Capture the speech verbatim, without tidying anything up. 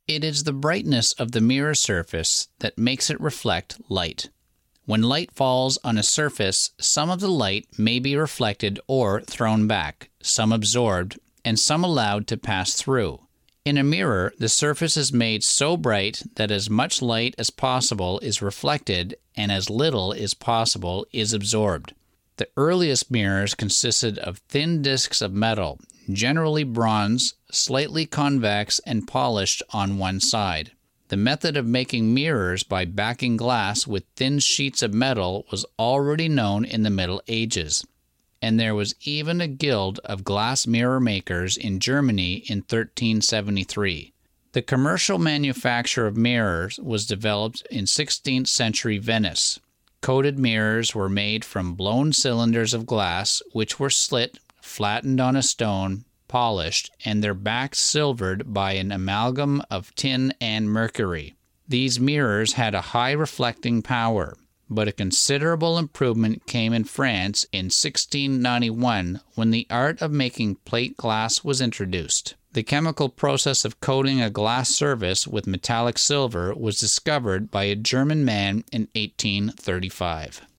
It is the brightness of the mirror surface that makes it reflect light. When light falls on a surface, some of the light may be reflected or thrown back, some absorbed, and some allowed to pass through. In a mirror, the surface is made so bright that as much light as possible is reflected and as little as possible is absorbed. The earliest mirrors consisted of thin discs of metal, generally bronze, slightly convex and polished on one side. The method of making mirrors by backing glass with thin sheets of metal was already known in the Middle Ages, and there was even a guild of glass mirror makers in Germany in thirteen seventy-three. The commercial manufacture of mirrors was developed in sixteenth century Venice. Coated mirrors were made from blown cylinders of glass, which were slit, flattened on a stone, polished, and their backs silvered by an amalgam of tin and mercury. These mirrors had a high reflecting power, but a considerable improvement came in France in sixteen ninety-one when the art of making plate glass was introduced. The chemical process of coating a glass surface with metallic silver was discovered by a German man in eighteen thirty-five.